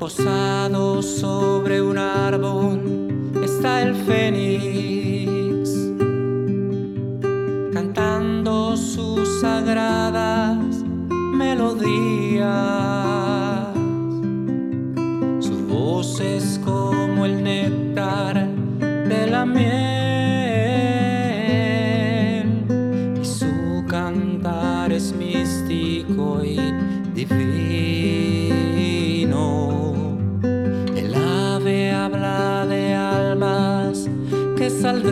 Posado sobre un árbol está el fénix, cantando sus sagradas melodías. Su voz es como el néctar de la miel y su cantar es místico y divino. El ave habla de almas que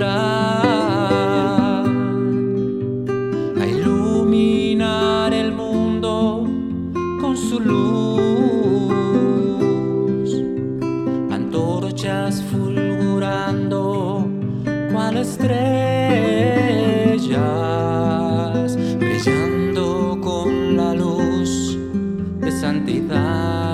saldrán a iluminar el mundo con su luz, antorchas fulgurando cual estrellas, brillando con la luz de santidad.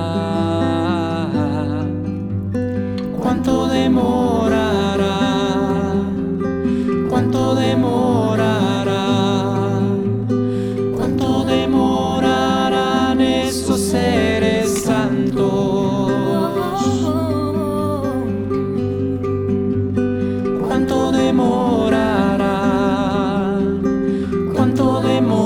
¿Cuánto demorará? ¿Cuánto demorará? ¿Cuánto demorarán esos seres santos? ¿Cuánto demorará? ¿Cuánto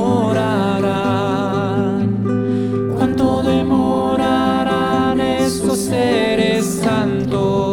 demorarán? ¿Cuánto demorarán esos seres santos?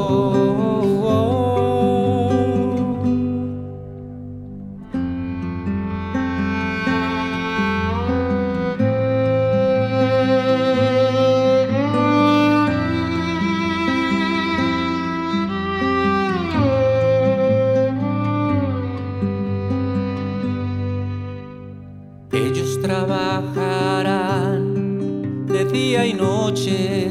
Ellos trabajarán de día y noche,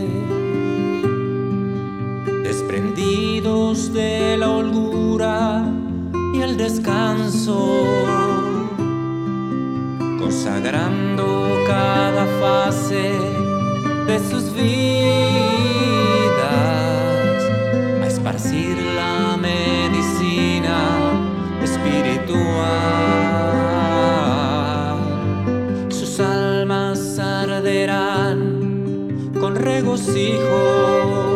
desprendidos de la holgura y el descanso, consagrando cada fase de sus vidas a esparcir la medicina espiritual. Sus almas arderán con regocijo,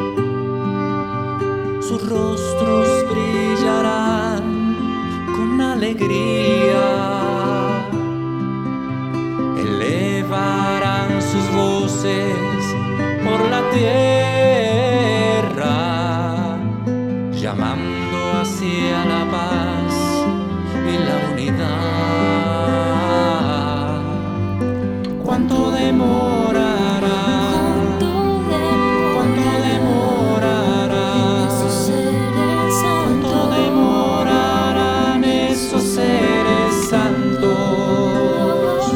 sus rostros brillarán con alegría, elevarán sus voces por la tierra, llamando hacia la paz y la unidad. ¿Cuánto demorará? ¿Cuánto demorará? ¿Cuánto demorarán esos seres santos?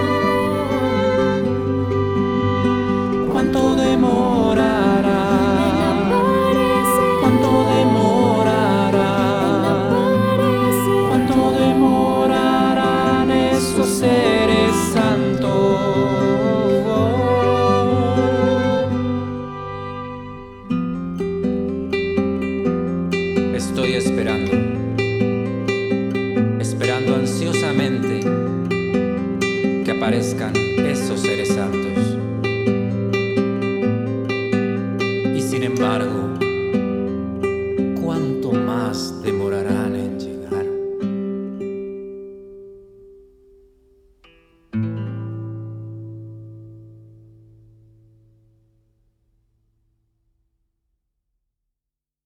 ¿Cuánto demorará? ¿Cuánto demorará? ¿Cuánto demorarán esos seres santos? Estoy esperando ansiosamente que aparezcan esos seres santos. Y sin embargo, ¿cuánto más demorarán en